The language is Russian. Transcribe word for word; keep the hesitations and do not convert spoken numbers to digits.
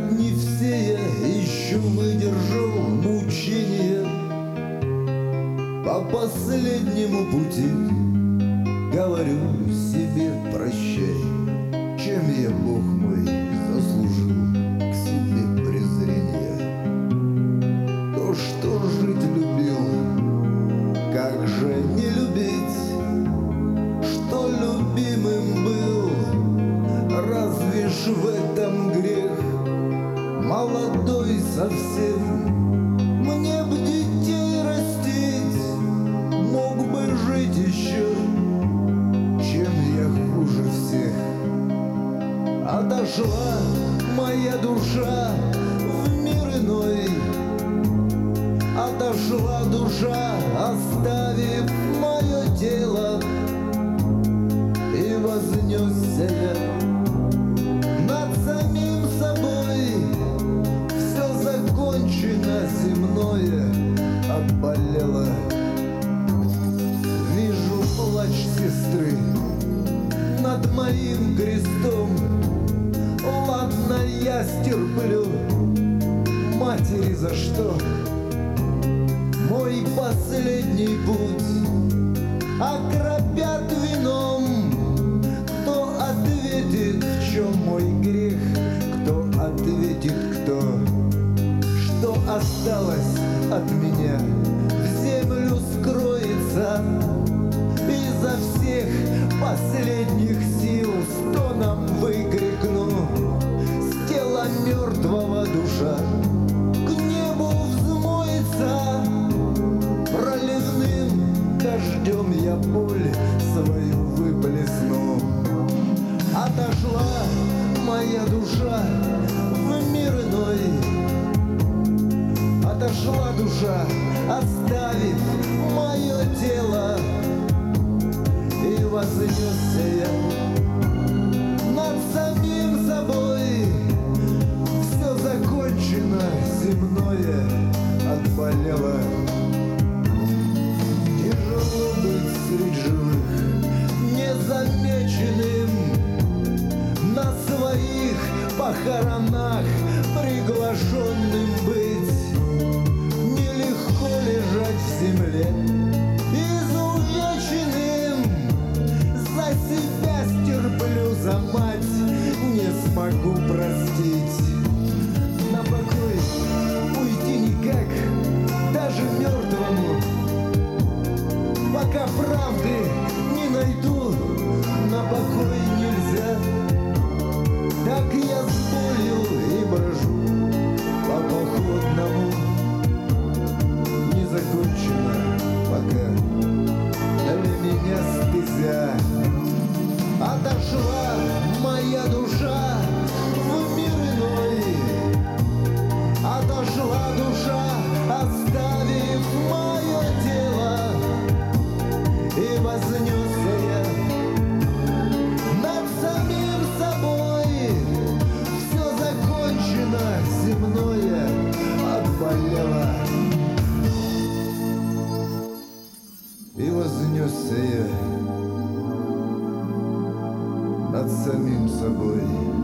не все я еще выдержал мучения. По последнему пути говорю себе прощай. Чем я, Бог мой, заслужил к себе презрение? То, что жить любил, как же не любить? Что любимым был, разве ж в этом грех? Молодой совсем, мне б детей растить, мог бы жить еще. Чем я хуже всех? Отошла моя душа в мир иной, отошла душа, оставив мое тело. И вознесся я над самим собой. Все закончено, земное отболело. Вижу плач сестры над моим крестом. Ладно, я стерплю, матери за что? Мой последний путь окропят вином. Кто ответит, в чем мой грех? Кто ответит, кто? Что осталось от меня, в землю скроется. Изо всех последних сил стоном выкрикну: с тела мертвого душа к небу взмоется. Проливным дождем я боль свою выплесну. Отошла моя душа в мир иной, отошла душа, оставив мое тело. И вознесся я над самим собой. Все закончено, земное отболело. Тяжело быть среди живых незамеченным, на своих похоронах приглашенным быть. Нелегко лежать в земле изувеченным. За себя стерплю, за мать не смогу простить. На покой уйти никак, даже мертвому. Пока правды не найду, на покой нельзя. Так я с болью и брожу по походному. Не закончено пока для меня стезя. Отошла моя душа в мир иной, отошла душа, оставив мое тело. И вознесся я над самим собой. Все закончено, земное отболело. И вознесся я над самим собой.